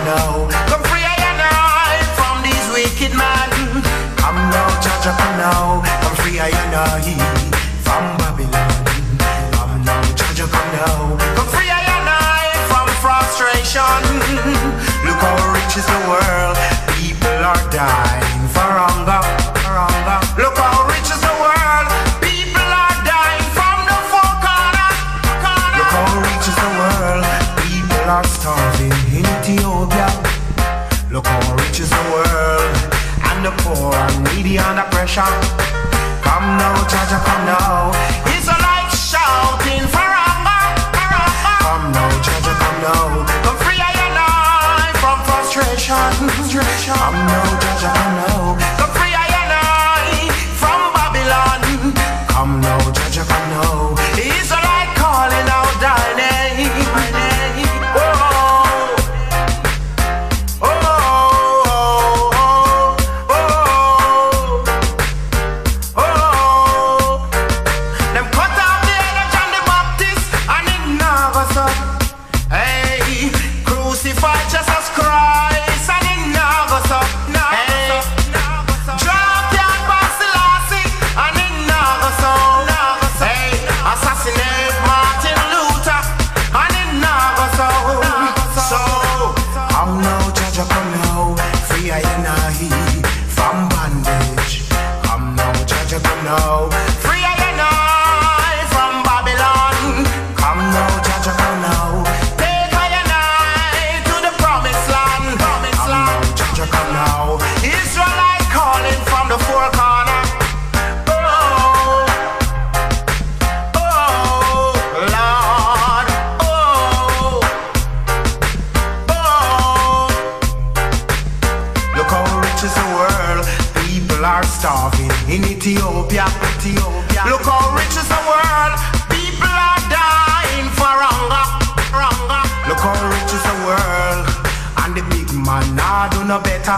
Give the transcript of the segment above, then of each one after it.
now. Come free I and I from these wicked men. Come now, Jaja, come now. Come free I and I from Babylon. Come now, Jaja, come now. Come free I and I from frustration. Look how rich is the world. People are dying for hunger. Look how rich is the world. People are dying from the four corner. Look how rich is the world. People are starving in Ethiopia. Look how rich is the world. And the poor and needy under pressure. Come now, Jaja, come now. Israelites shouting for hunger. Come now, Jaja, come now. Come free I and I from frustration. Come now, Jaja, come now. Come free I and I from Babylon. Come now, Jaja, come now. Israelite calling out thy name. In Ethiopia, look how rich is the world. People are dying for hunger. Look how rich is the world. And the big man nah do no better.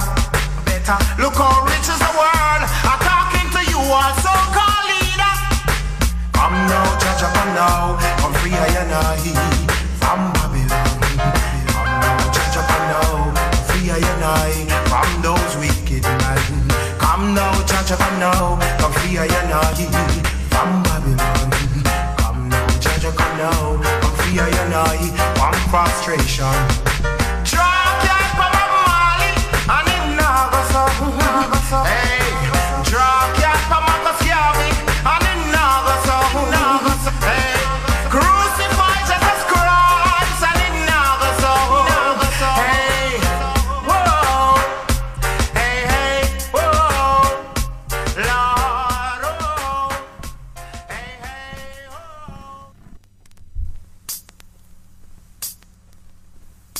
Look how rich is the world. I'm talking to you all so-called leader. Come now, Jaja, come now. Come free I and I from Babylon. Come now, Jaja, come now. Free I and I from those wicked men. Come now, Jaja, come now. Come free I and I from Babylon. Come now, Jaja, come now. Come free I and I from frustration. Drop your Papa Mali and him naga so. Hey, drop your Papa Kosyavi and him naga so. Hey, crucify Jesus Christ and him naga so. Hey, whoa. Hey, whoa. Lord, oh. Hey, oh.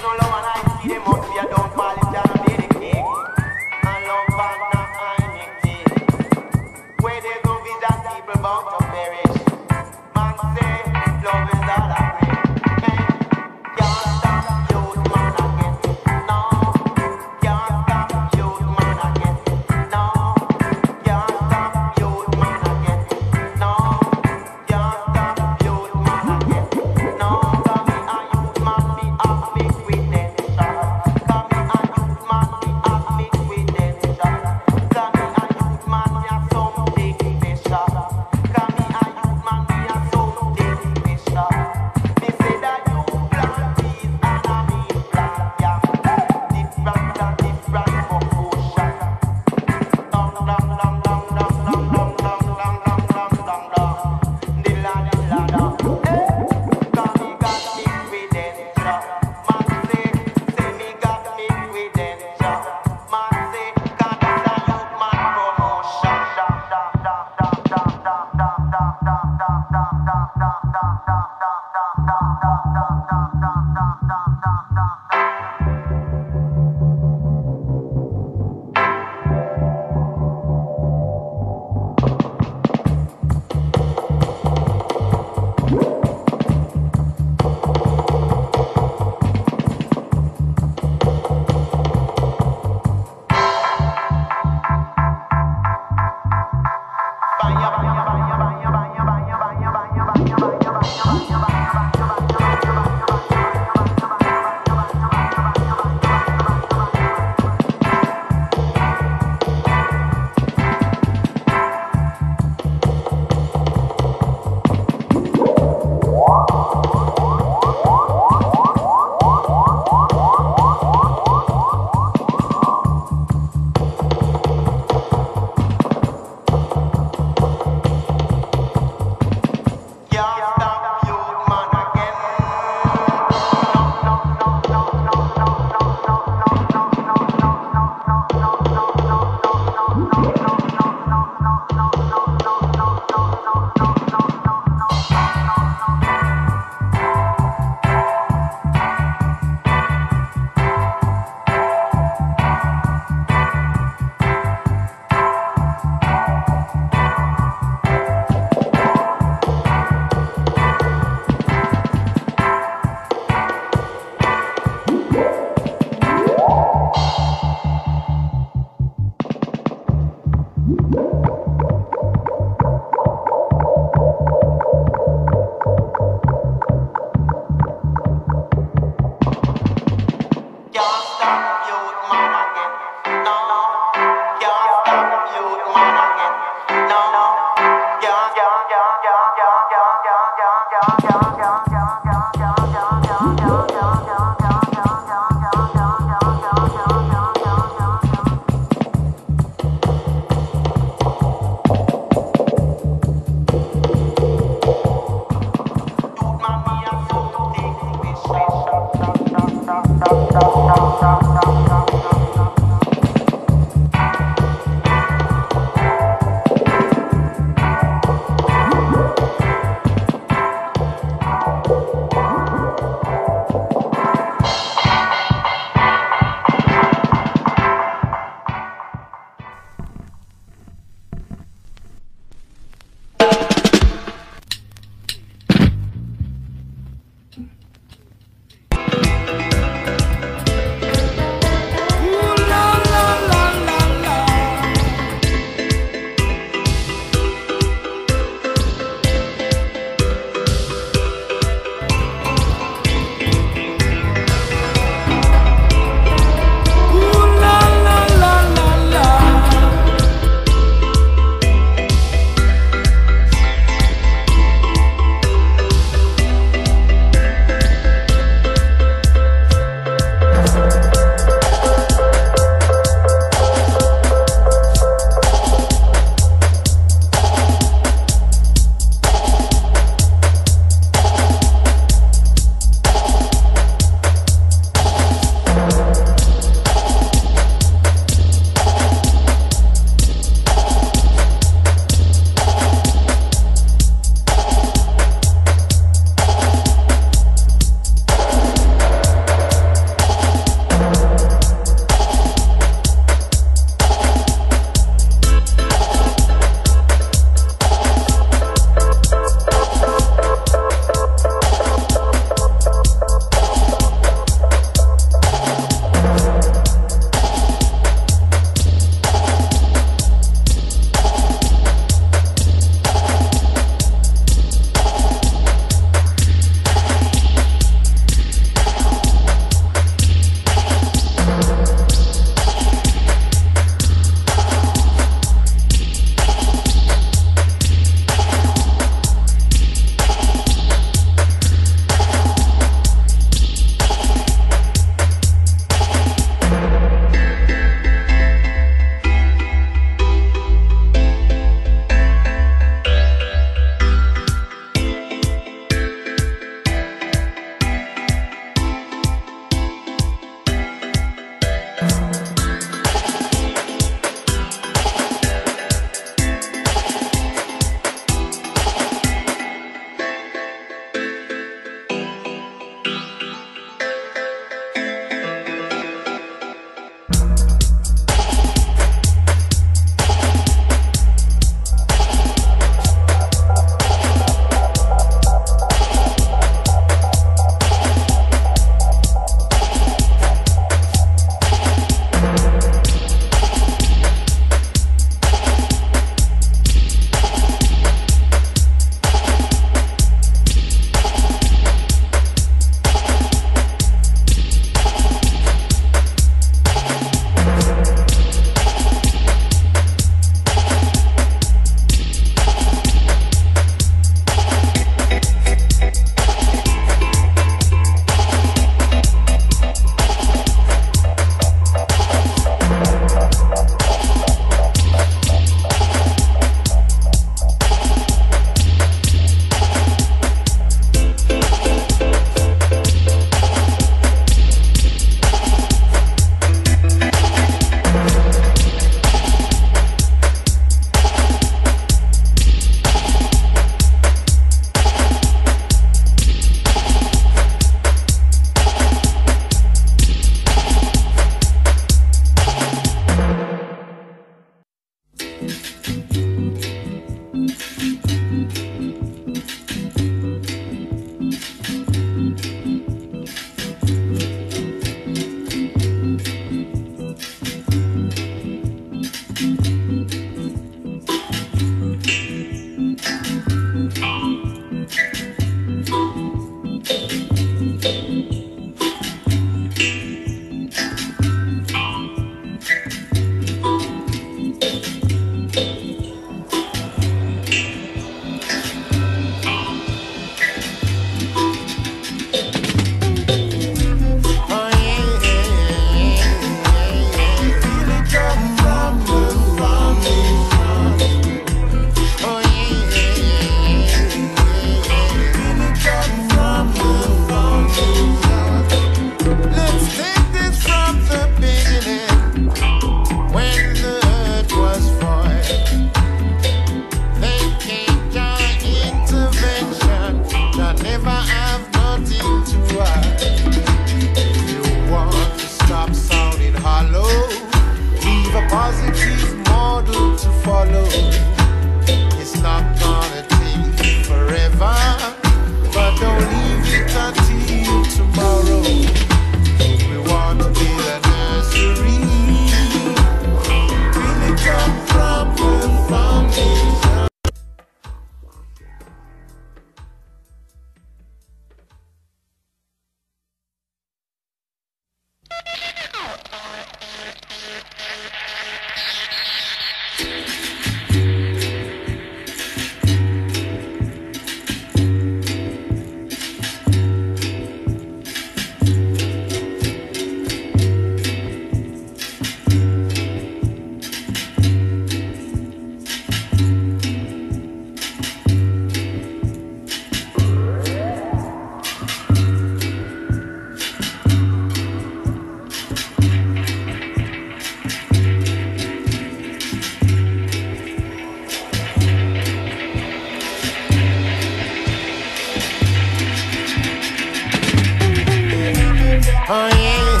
Oh yeah,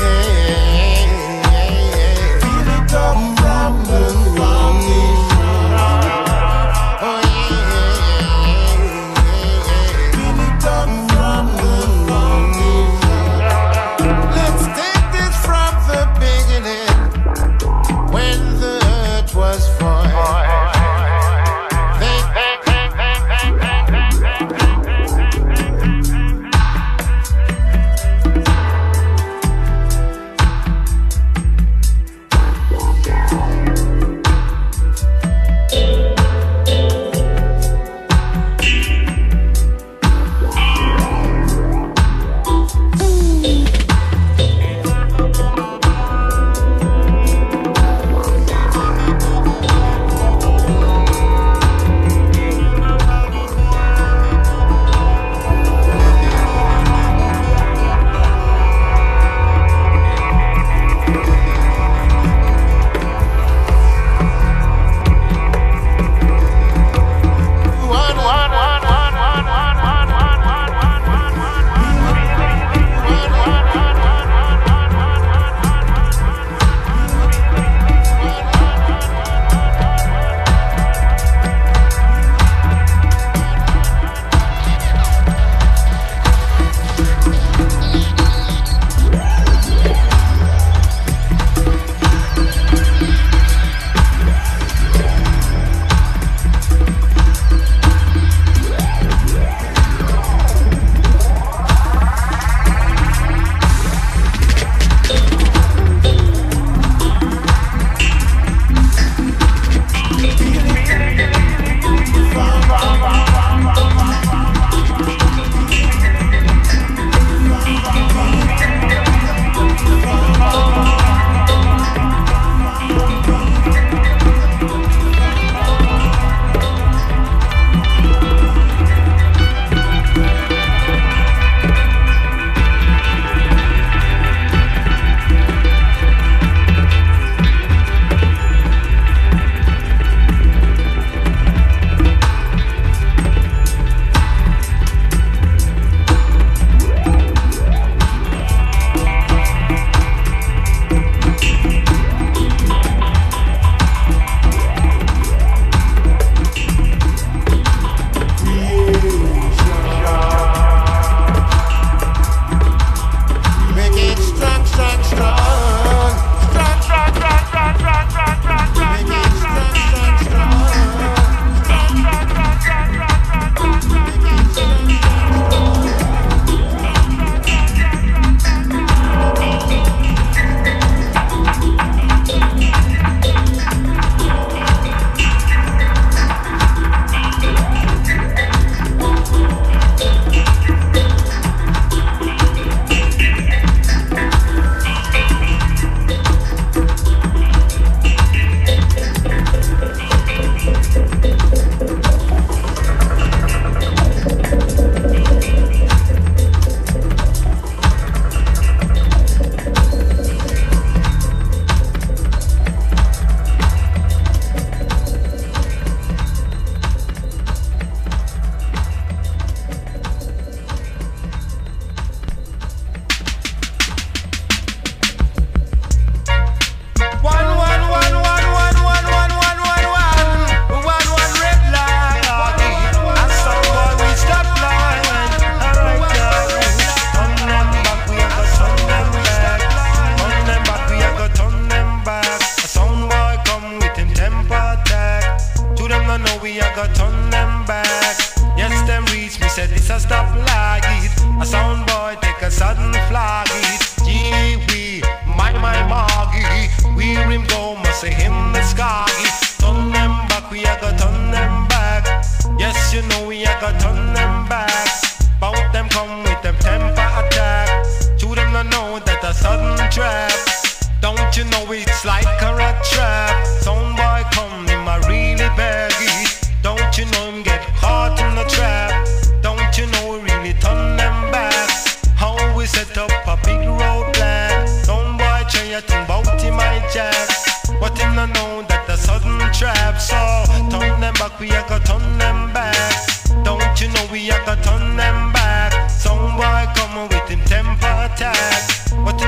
feel it up from the foundation. Oh yeah, feel it up from the foundation. Let's take this from the beginning, when the earth was formed. we a go turn them back. Some boy come with him temper attack. But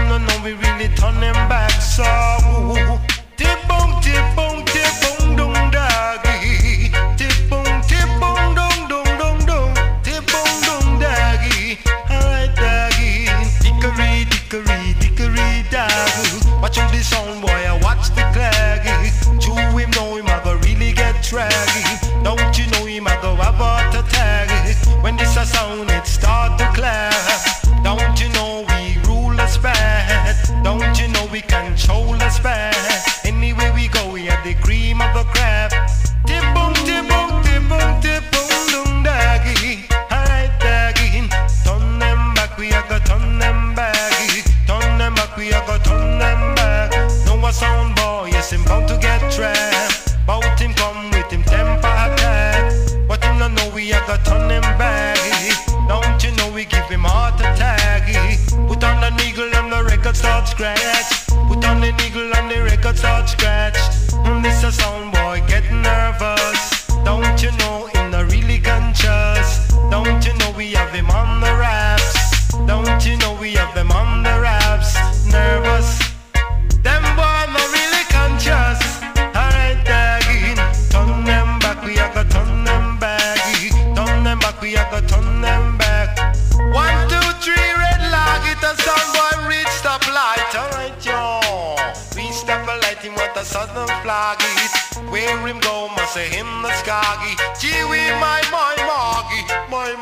come with him temper attack. But him no know we a got turn him back. Don't you know we give him heart attack? Put on the needle and the record start scratch. Put on the needle and the record start scratch. This a sound boy getting nervous. Don't you know him not really conscious? Don't you know we have him on the raps? Don't you know we have them on the raps? Nervous. Them boy not really conscious. Alright, again. Turn them back, we have to turn them back. Turn them back, we have to turn them back. 1, 2, 3, red light. It a sound boy reach stop light. Alright, yo. Reach stop a light, him want a sudden flag it. Where him go, must say him the skaggy. Gee wee, my moggy. My.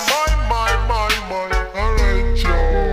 Alright, yo.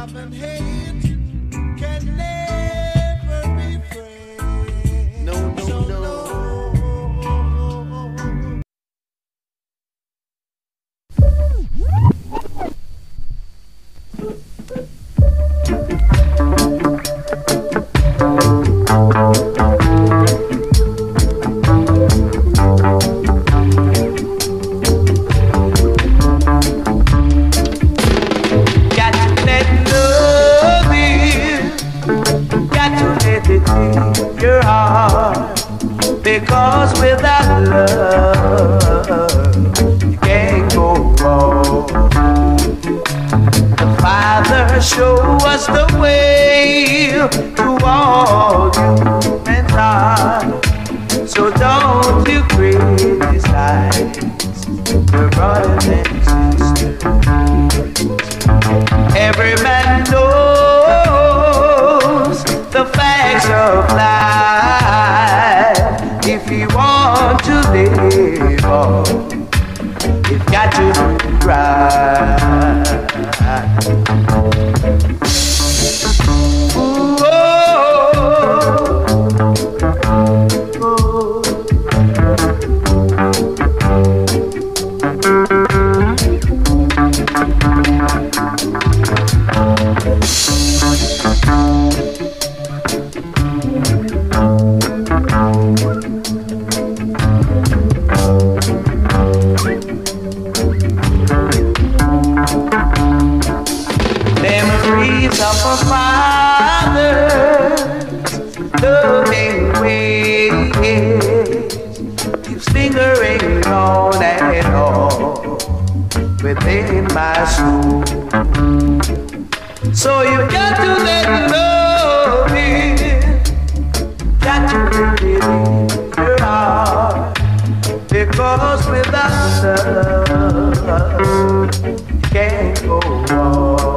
love and hate can never be friends. No, no, no. Because without love, you can't go wrong. The Father show us the way to all humankind. So don't you criticize your brothers and sisters. Every man knows the facts of life. If you want to live on, you've got to do it right. Ooh, oh, oh, memories of a father's loving ways keeps lingering on and on within my soul. So you got to let love in, got to let it in your heart, because without love you can't go wrong.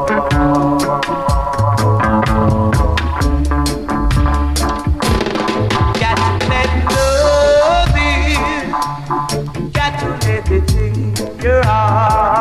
Got to let love in, got to let it in your heart.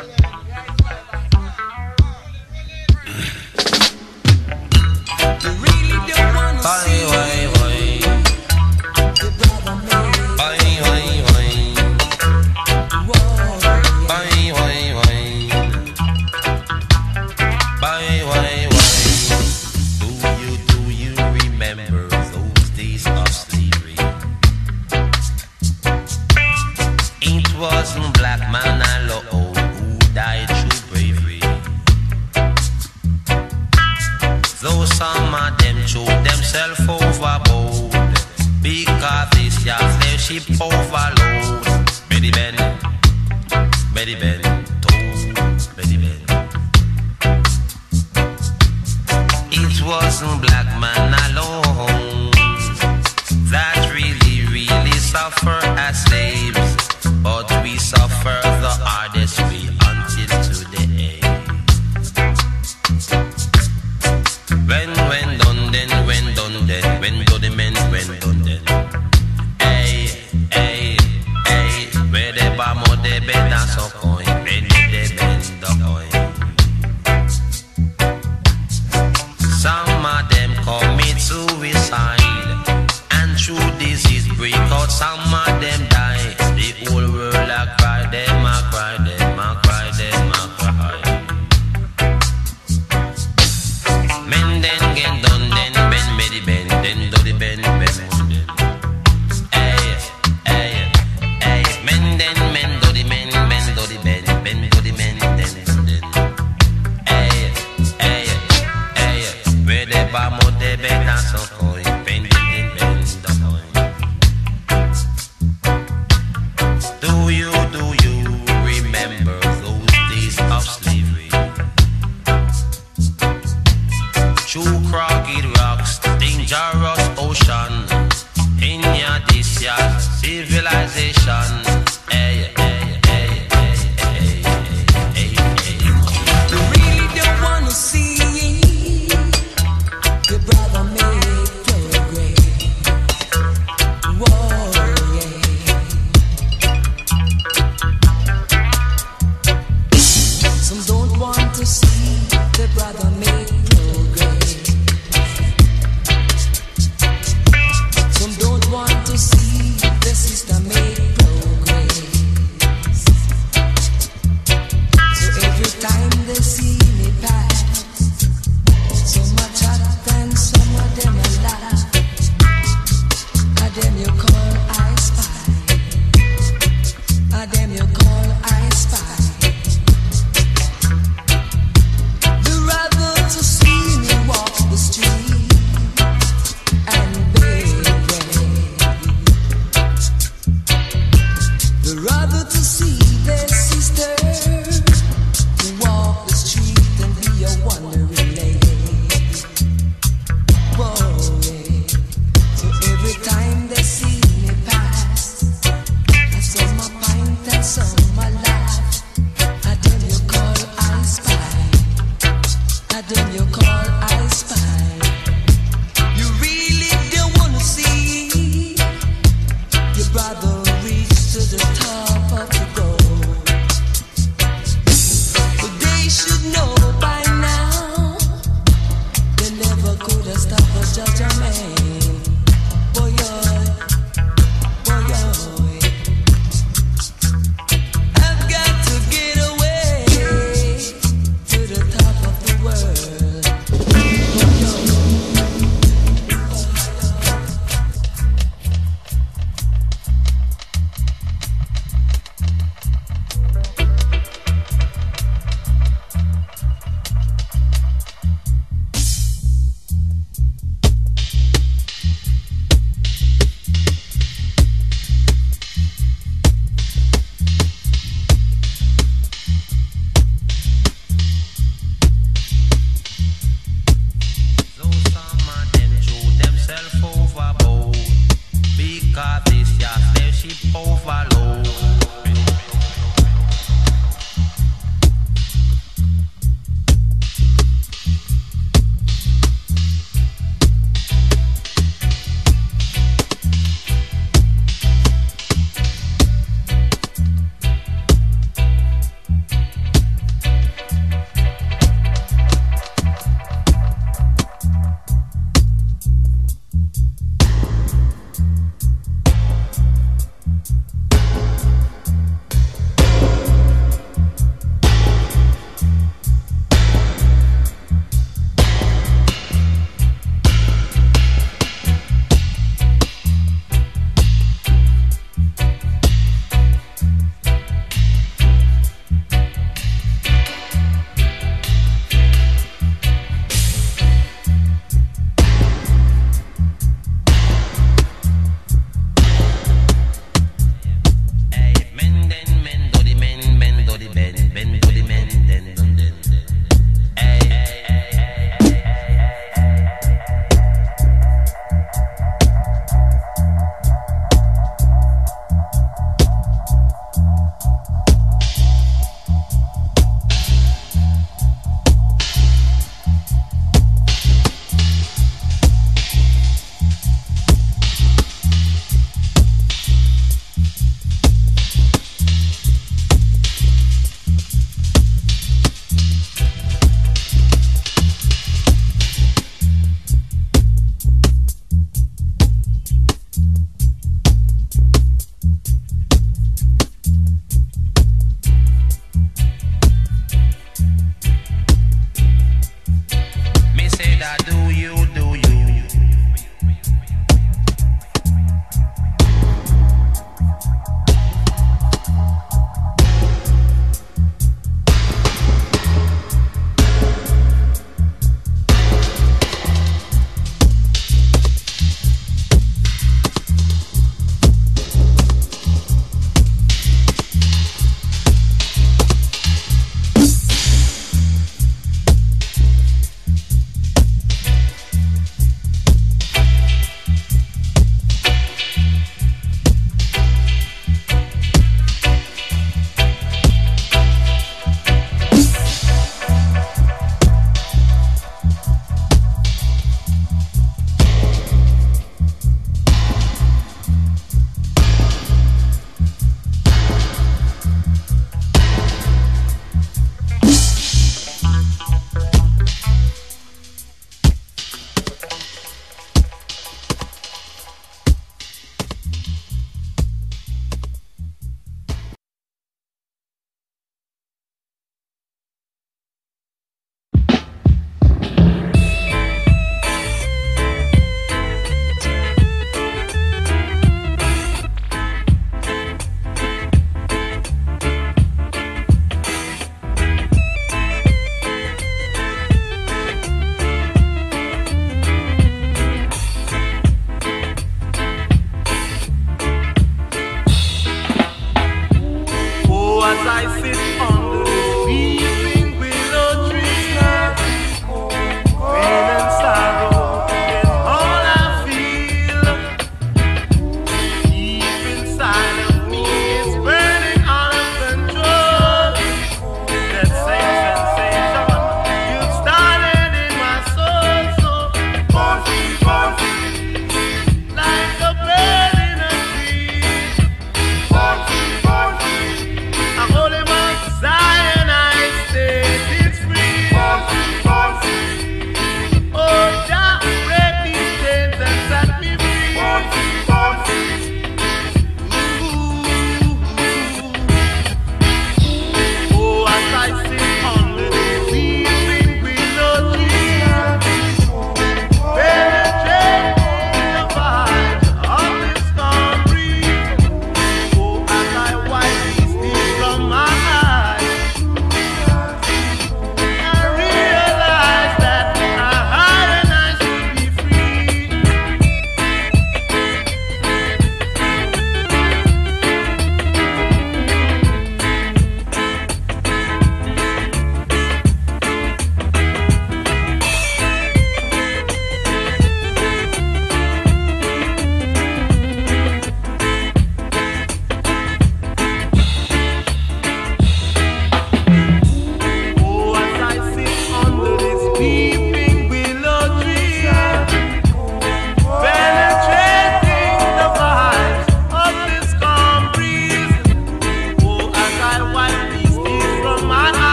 Some of them call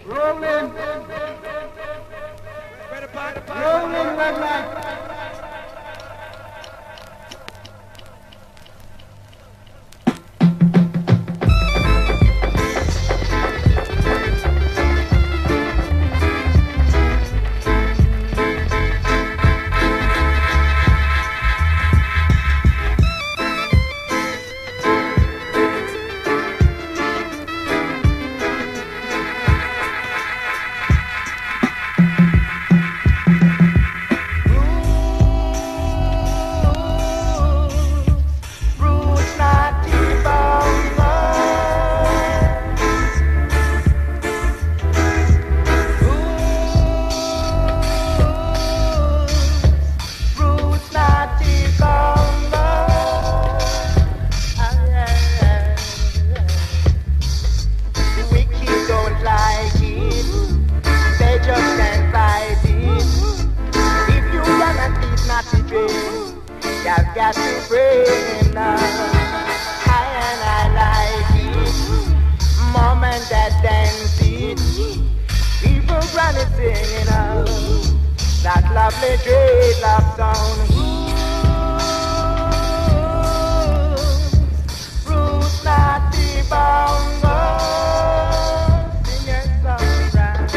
Rolling. Rolling red light. Got to bring now. I like it. Mom and dad dancing. People granny singing out that lovely dreadlock song. Roots not the bongo. Sing your song right.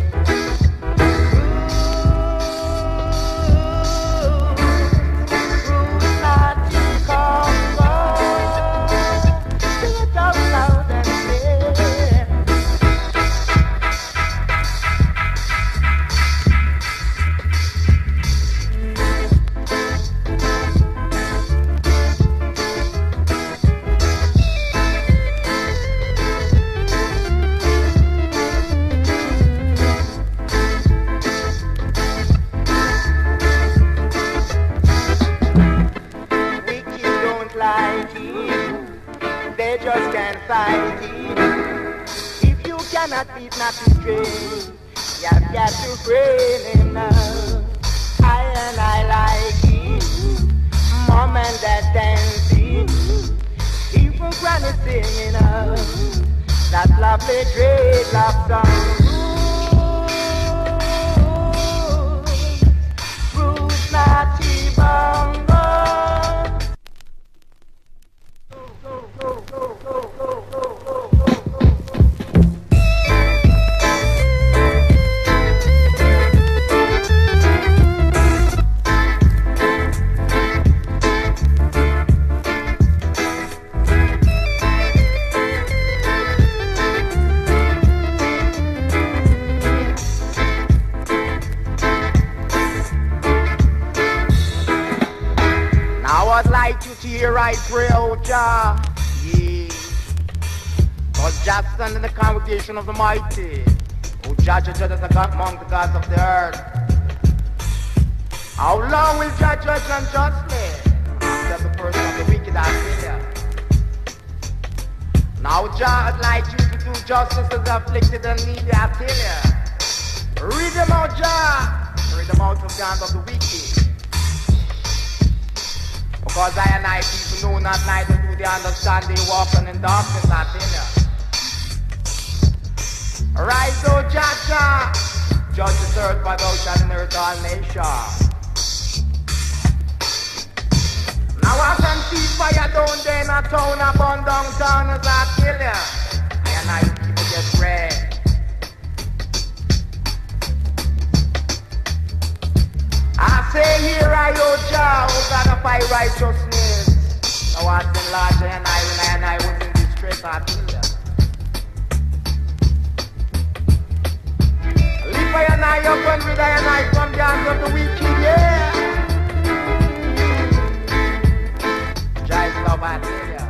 They just can't fight it. If you cannot beat not the train, you've got to brain him now. I like it. Mom and dad dancing. People granny singing out that lovely dreadlock song. Roots not T-bongo. Here I pray, oh Jah, yeah. Cause Jah stand in the congregation of the mighty. Oh Jah, judge us among the gods of the earth. How long will Jah judge unjustly? After the person of the wicked I tell ya. Now Jah would like you to do justice to the afflicted and needy, I tell ya. Read them out, Jah. Read them out from the hands of the wicked. Because I and I people know not neither do they understand, they walking in darkness, I tell ya. Rise, O Jah Jah, judge the earth, for thou shalt inherit all nations. Now I can see fire down there in a town, a burn downtown as I kill ya. I and I people get red. I say here I, O Jah, who got to fight righteousness. Now I was in larger and I was in distress, I tell ya. Lift I and I up and with I and I from the hands of the wicked, yeah. Jah love, I tell ya.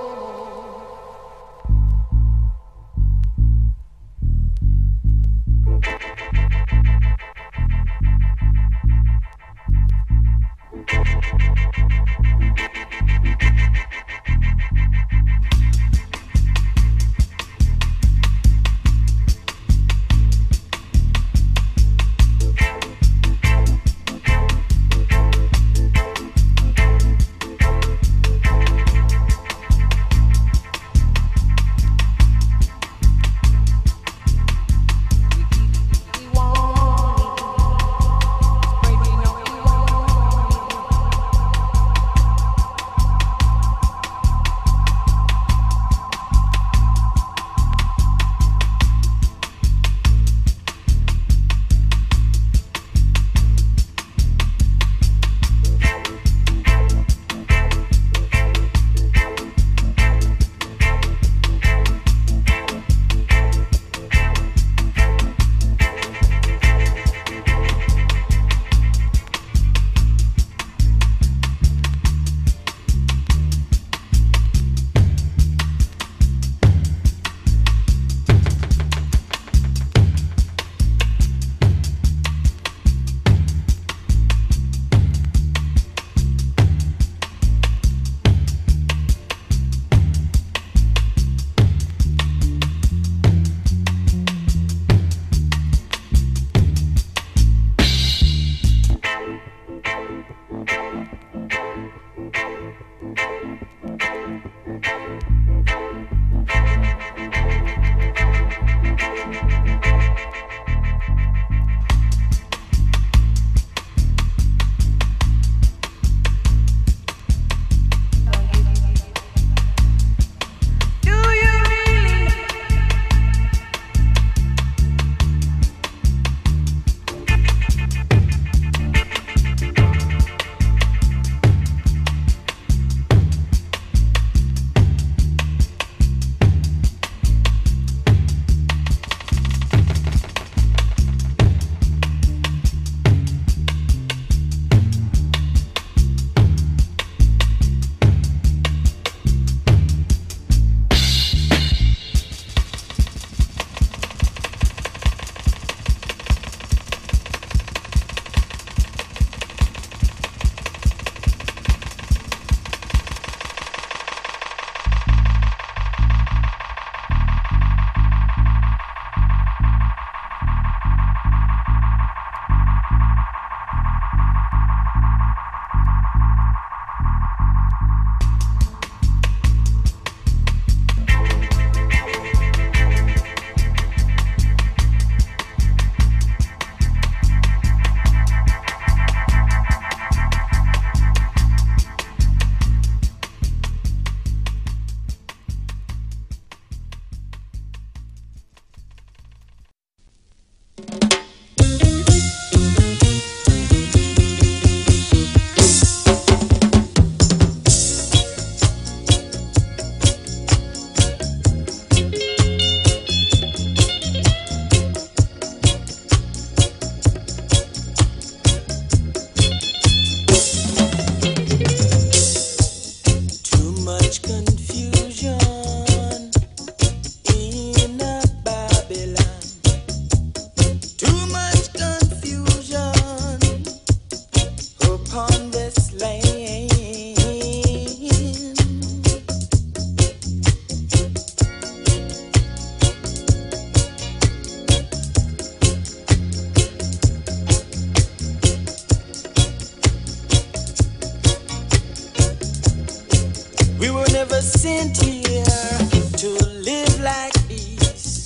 sent here to live like this.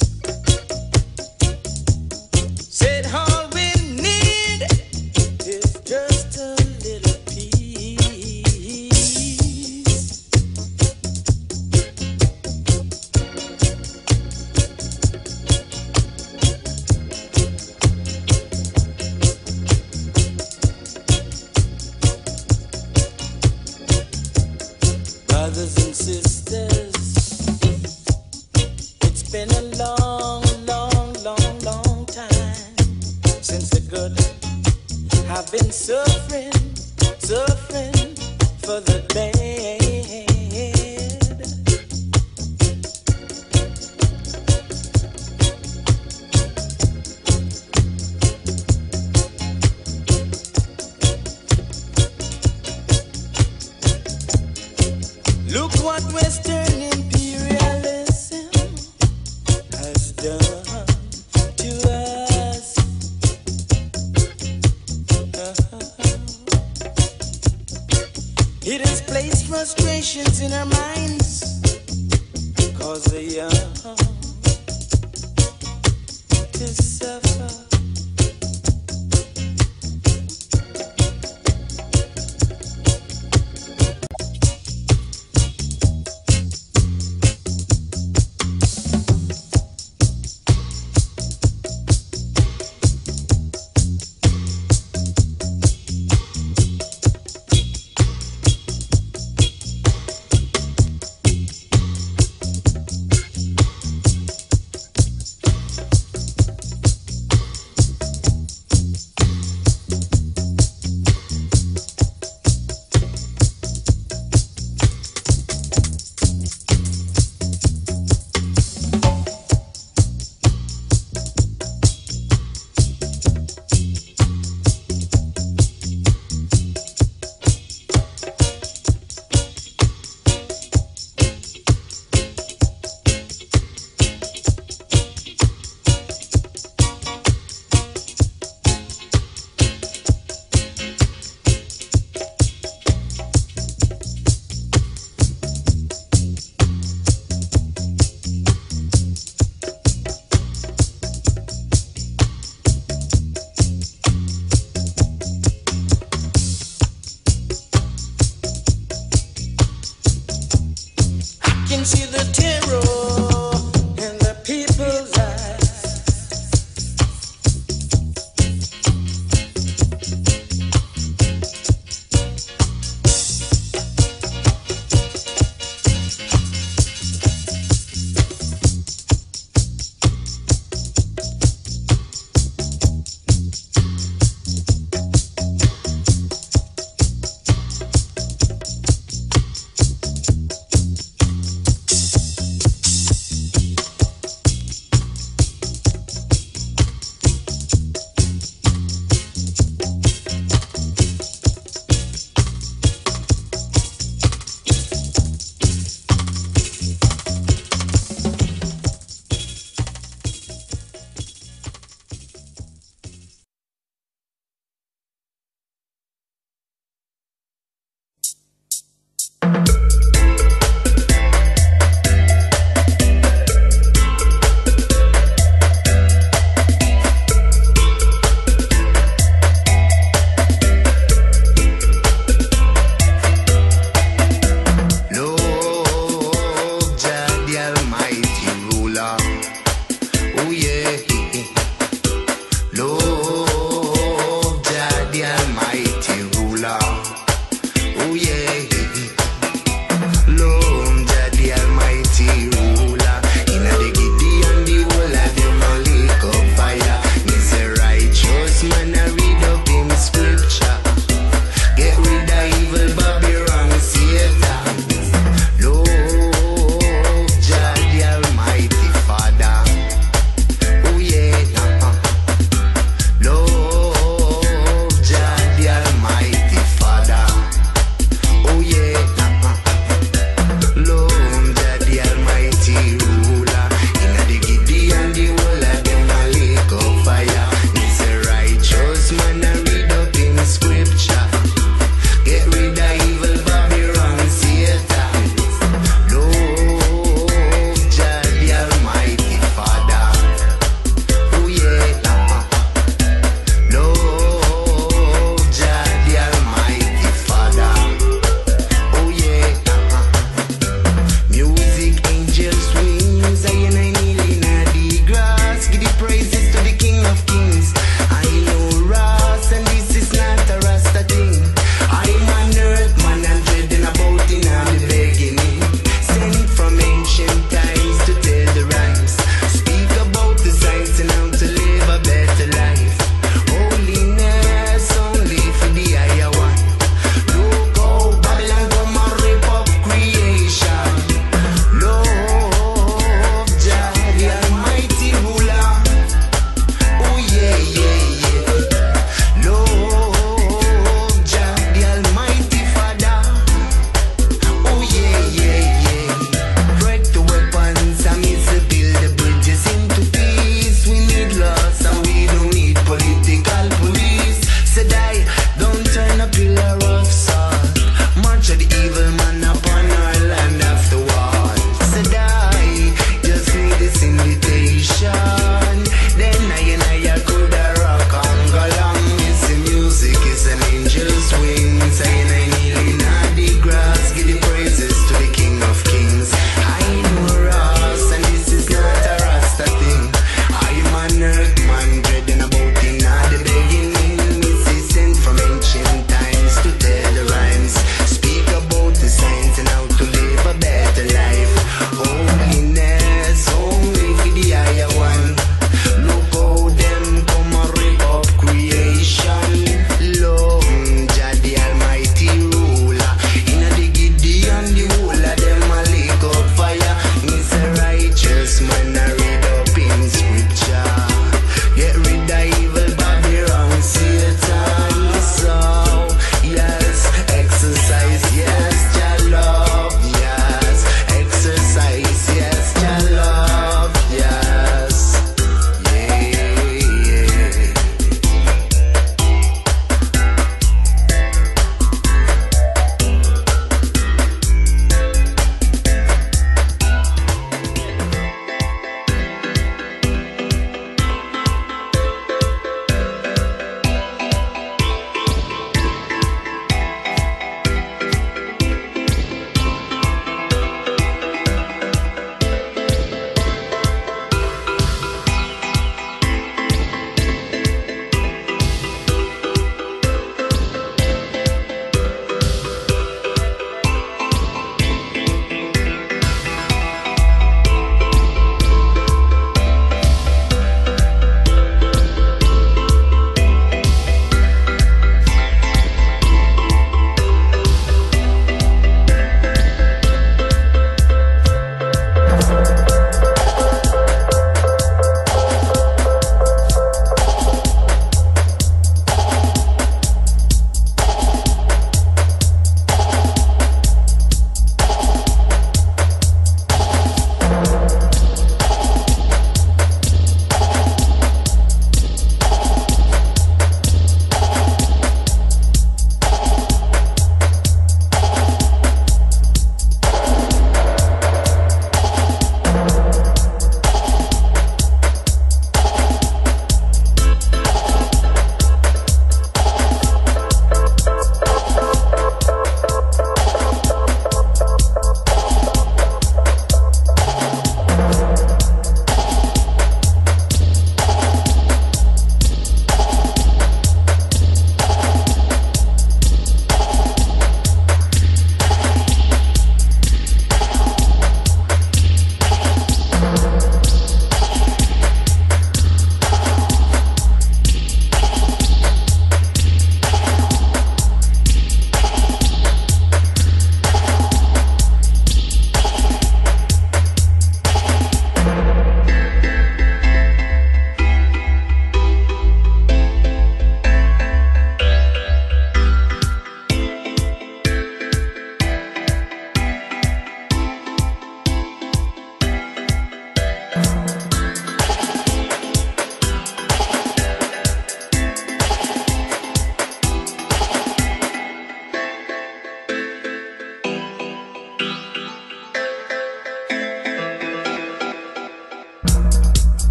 Said all we need is just a little peace. Brothers and sisters, in our minds, 'cause the young to suffer. Can see the terror in the people's eyes.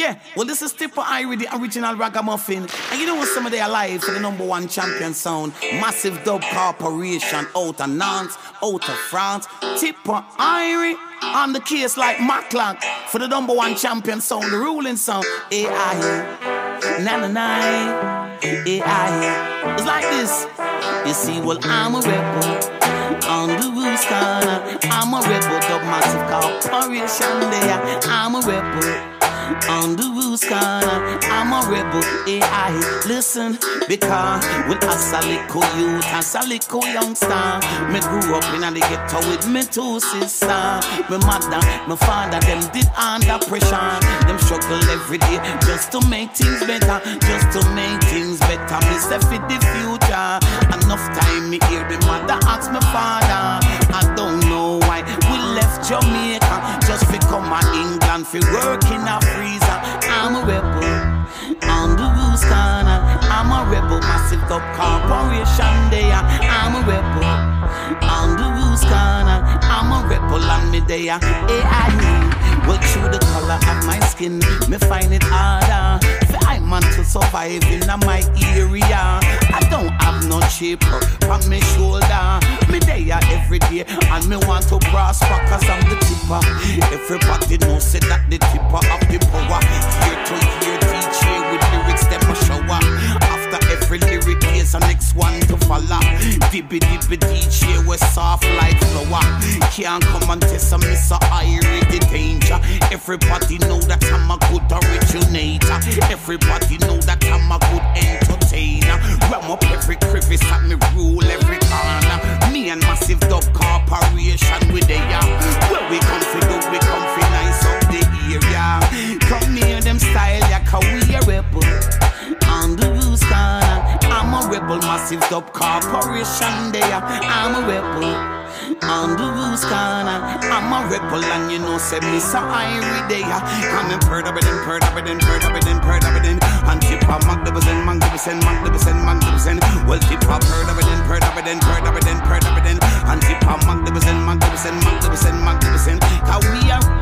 Yeah, well, this is Tipper Irie, the original ragamuffin. And you know what, some of they alive for the #1 champion sound. Massive Dub Corporation out of Nantes, out of France. Tipper Irie on the case like Maclock for the #1 champion sound, the ruling sound. AI, na-na-na, AI. It's like this. You see, well, I'm a rebel on the roots corner. I'm a rebel, Dub Massive Corporation there. I'm a rebel on the roots corner. I'm a rebel, AI. Listen, because when I was a little youth, I was a little youngster, me grew up in the ghetto with me 2 sisters. My mother, my father, them did under pressure. Them struggle every day just to make things better, just to make things better. Me say for the future. Enough time me hear the mother ask my father. I don't know why we left Jamaica just to come to England for work in a freezer. I'm a rebel on the roots corner. I'm a rebel, Massive Dub Corporation there. I'm a rebel on the roots corner. I'm a rebel on me there. Well, through the color of my skin, me find it harder for I man to survive in my area. I don't have no chip on my shoulder. Me there every day and me want to prosper cause I'm the tipper. Everybody knows say that the tipper of the power. Here to hear DJ with lyrics them a shower. After every lyric here's the next one to follow. Dibby dibby DJ was soft like flour. Can't come and test me so Irie the danger. Everybody know that I'm a good originator. Everybody know that I'm a good entertainer. Ram up every crevice at me rule every corner. Me and Massive Dub Corporation we there. Where we come for do, we come for nice up the area. Come near them style, yeah, cause we a rebel on the roots corner. I'm a rebel, Massive Dub Corporation there. I'm a rebel on the roots corner. I'm a rebel and you know say me so Irie there. I'm in Perdabedin, Perdabedin, Perdabedin, Perdabedin. And Tipper Magdabedin, Magdabedin, Magdabedin, Magdabedin. Well, Tipper Perdabedin, Perdabedin, Perdabedin, Perdabedin. And Tipper Magdabedin, Magdabedin, Magdabedin, Magdabedin. Cause we are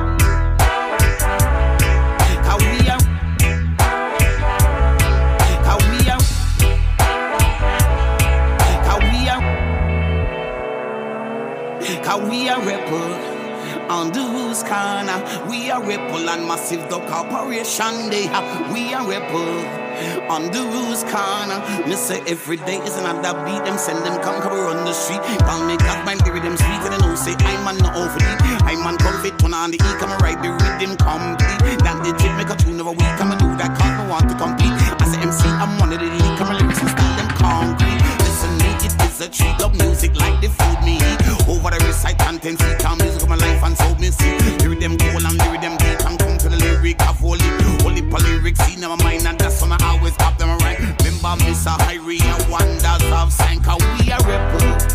we are rebel on the roots corner. We are rebel and Massive Dub Corporation they have. We are rebel on the roots corner. Me say every day is another beat. Them send them come run the street. Call me God man give them sweet. And they know say I'm man no overly. I'm man come fit turn on the E. Come ride the rhythm complete. That the tip make a tune of a week. Come and do that cause I want to complete. As a MC I'm one of the lead. Come and lyrics and style them concrete. Listen me it is a treat of music like the food me eat. Over the recite content, see calm music of my life and so me see. Lyric them cool and lyric them deep and come to the lyric of holy lyrics. See now my mind and that's when I always have them right. Remember Mr. Irie and wonders of sign cause we are rebel.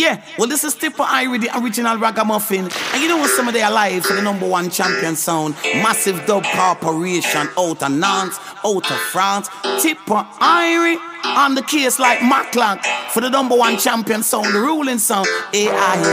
Yeah, well, this is Tipper Irie, the original ragamuffin. And you know what, some of they are live for the #1 champion sound. Massive Dub Corporation out of Nantes, out of France. Tipper Irie on the case like Maclock for the #1 champion sound, the ruling sound. AI.